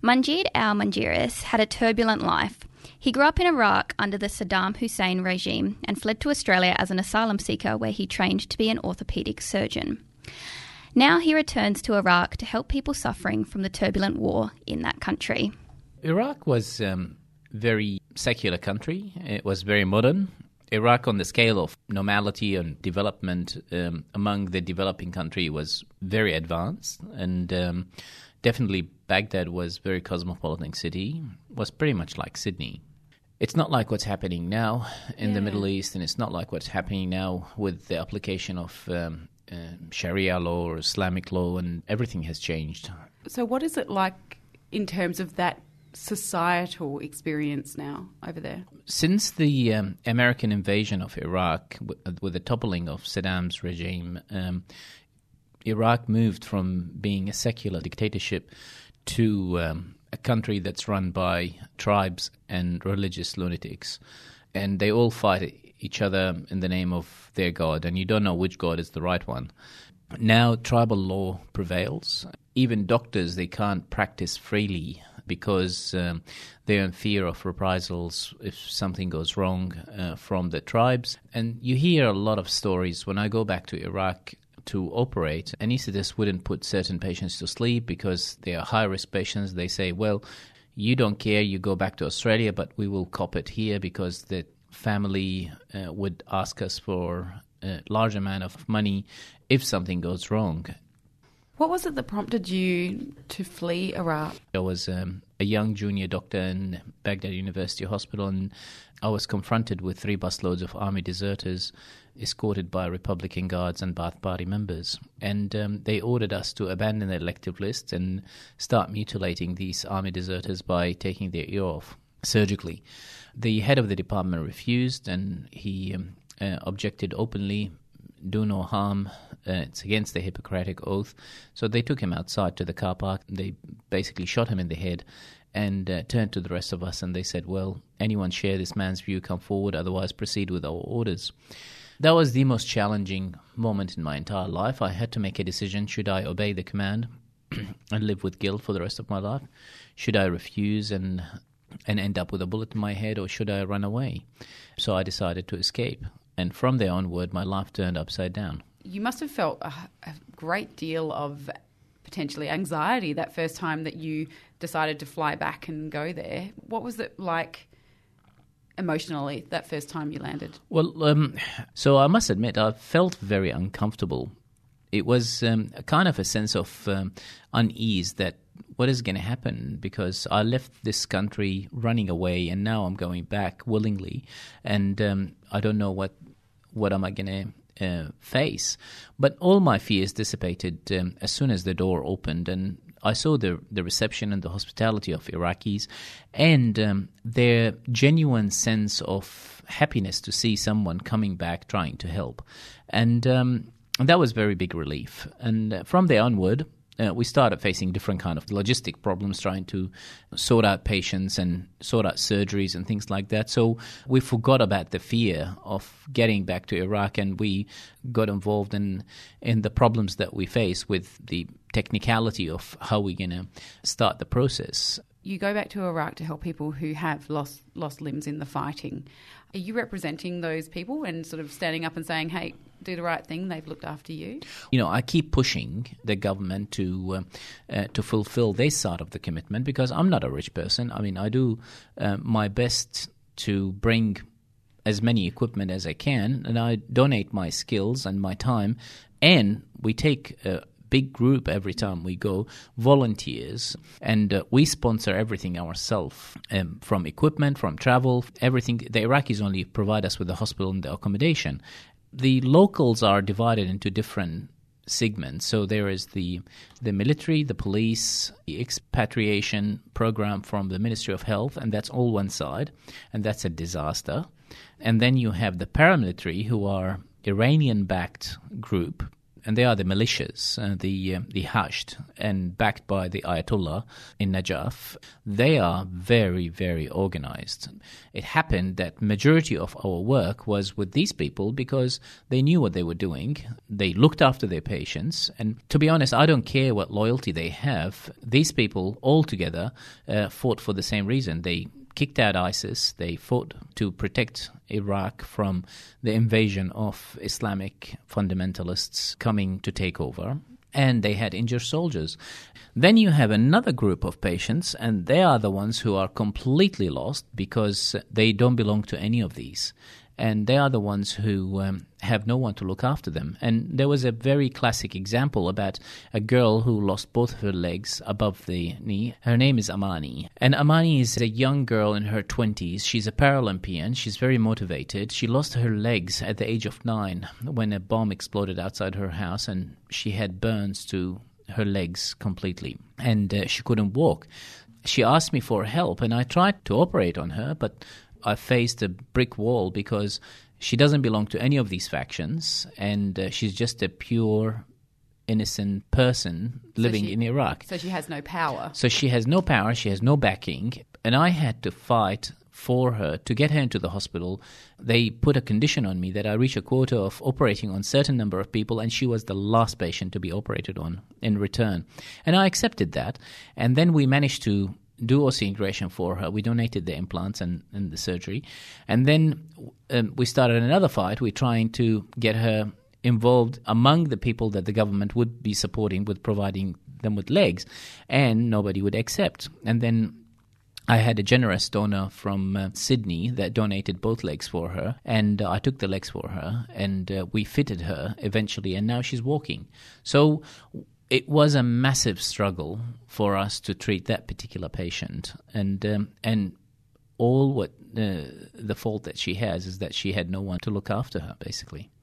Manjid al-Manjiris had a turbulent life. He grew up in Iraq under the Saddam Hussein regime and fled to Australia as an asylum seeker where he trained to be an orthopaedic surgeon. Now he returns to Iraq to help people suffering from the turbulent war in that country. Iraq was a very secular country. It was very modern. Iraq, on the scale of normality and development among the developing country, was very advanced, and definitely Baghdad was a very cosmopolitan city, was pretty much like Sydney. It's not like what's happening now in the Middle East, and it's not like what's happening now with the application of Sharia law or Islamic law, and everything has changed. So what is it like in terms of that societal experience now over there? Since the American invasion of Iraq, with the toppling of Saddam's regime, Iraq moved from being a secular dictatorship to a country that's run by tribes and religious lunatics. And they all fight each other in the name of their god, and you don't know which god is the right one. Now tribal law prevails. Even doctors, they can't practice freely because they're in fear of reprisals if something goes wrong from the tribes. And you hear a lot of stories. When I go back to Iraq to operate, anaesthetists wouldn't put certain patients to sleep because they are high-risk patients. They say, well, you don't care, you go back to Australia, but we will cop it here because the family would ask us for a large amount of money if something goes wrong. What was it that prompted you to flee Iraq? I was a young junior doctor in Baghdad University Hospital, and I was confronted with 3 busloads of army deserters escorted by Republican Guards and Ba'ath Party members. And they ordered us to abandon the elective list and start mutilating these army deserters by taking their ear off surgically. The head of the department refused, and he objected openly, do no harm, it's against the Hippocratic Oath. So they took him outside to the car park. They basically shot him in the head and turned to the rest of us and they said, well, anyone share this man's view, come forward, otherwise proceed with our orders. That was the most challenging moment in my entire life. I had to make a decision. Should I obey the command and live with guilt for the rest of my life? Should I refuse and end up with a bullet in my head, or should I run away? So I decided to escape. And from there onward, my life turned upside down. You must have felt a great deal of potentially anxiety that first time that you decided to fly back and go there. What was it like emotionally that first time you landed? Well, so I must admit, I felt very uncomfortable. It was kind of a sense of unease that what is going to happen, because I left this country running away and now I'm going back willingly, and I don't know what am I going to face. But all my fears dissipated as soon as the door opened, and I saw the reception and the hospitality of Iraqis and their genuine sense of happiness to see someone coming back trying to help. And that was very big relief. And from there onward, we started facing different kind of logistic problems, trying to sort out patients and sort out surgeries and things like that. So we forgot about the fear of getting back to Iraq, and we got involved in the problems that we face with the technicality of how we're going to start the process. You go back to Iraq to help people who have lost limbs in the fighting. Are you representing those people and sort of standing up and saying, hey, do the right thing, they've looked after you? You know, I keep pushing the government to fulfill their side of the commitment, because I'm not a rich person. I mean, I do my best to bring as many equipment as I can, and I donate my skills and my time, and we take big group every time we go, volunteers, and we sponsor everything ourselves, from equipment, from travel, everything. The Iraqis only provide us with the hospital and the accommodation. The locals are divided into different segments. So there is the military, the police, the expatriation program from the Ministry of Health, and that's all one side, and that's a disaster. And then you have the paramilitary, who are Iranian-backed group, and they are the militias, the Hashd, and backed by the Ayatollah in Najaf. They are very, very organized. It happened that majority of our work was with these people because they knew what they were doing. They looked after their patients, and to be honest, I don't care what loyalty they have. These people all together fought for the same reason. They kicked out ISIS. They fought to protect Iraq from the invasion of Islamic fundamentalists coming to take over. And they had injured soldiers. Then you have another group of patients, and they are the ones who are completely lost because they don't belong to any of these. And they are the ones who have no one to look after them. And there was a very classic example about a girl who lost both of her legs above the knee. Her name is Amani. And Amani is a young girl in her 20s. She's a Paralympian. She's very motivated. She lost her legs at the age of 9 when a bomb exploded outside her house, and she had burns to her legs completely. And she couldn't walk. She asked me for help, and I tried to operate on her, but I faced a brick wall because she doesn't belong to any of these factions, and she's just a pure, innocent person living in Iraq. So she has no power. So she has no power, she has no backing, and I had to fight for her to get her into the hospital. They put a condition on me that I reach a quota of operating on a certain number of people, and she was the last patient to be operated on in return. And I accepted that, and then we managed to do osseointegration for her. We donated the implants and the surgery. And then we started another fight. We're trying to get her involved among the people that the government would be supporting with providing them with legs, and nobody would accept. And then I had a generous donor from Sydney that donated both legs for her, and I took the legs for her, and we fitted her eventually, and now she's walking. So it was a massive struggle for us to treat that particular patient, and all what the fault that she has is that she had no one to look after her, basically.